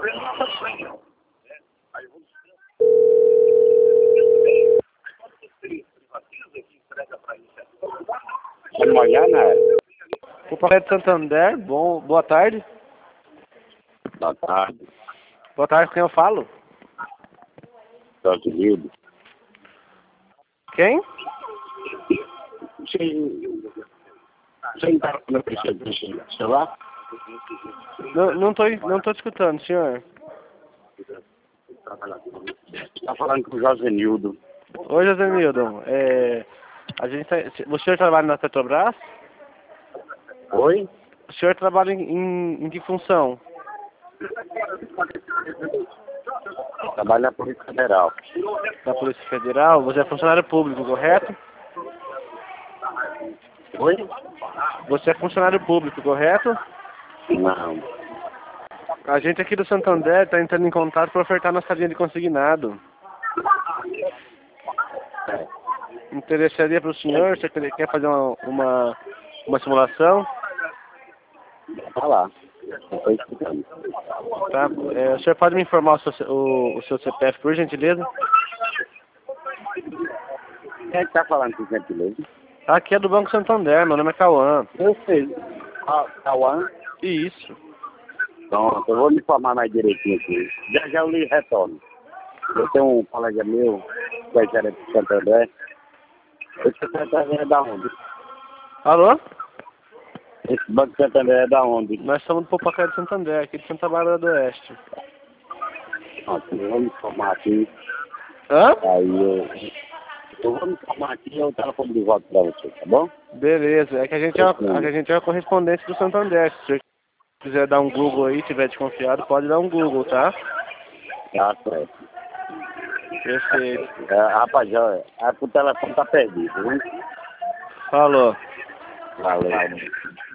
Moiana? O Papai de Santander, boa tarde. Boa tarde. Boa tarde, com quem eu falo? Estados Unidos. Quem? Você não está no celular? Não tô te escutando, senhor. Está falando com o José Nildo. Oi, José Nildo. O senhor trabalha na Petrobras? Oi? O senhor trabalha em que função? Trabalho na Polícia Federal. Na Polícia Federal? Você é funcionário público, correto? Oi? Você é funcionário público, correto? Não. A gente aqui do Santander está entrando em contato para ofertar nossa linha de consignado. Interessaria para o senhor? Você quer fazer uma simulação? Tá lá. Estou escutando. Tá? O senhor pode me informar o seu CPF, por gentileza? Quem é que está falando com gentileza? Aqui é do Banco Santander, meu nome é Cauã. Eu sei. Cauã? Isso. Pronto, eu vou me informar mais direitinho aqui. Já eu lhe retorno. Eu tenho um colega meu, que é gerente de Santander. Esse Santander é da onde? Alô? Esse Banco Santander é da onde? Nós somos do Popacé de Santander, aqui de Santa Bárbara do Oeste. Pronto, eu vou me informar aqui. Hã? Aí eu vou me informar aqui e eu telefono de volta para você, tá bom? Beleza, é que a gente é a correspondente do Santander. Se o senhor quiser dar um Google aí, tiver desconfiado, pode dar um Google, tá? Tá certo. Perfeito. Rapaz, o telefone tá perdido, viu? Falou. Valeu.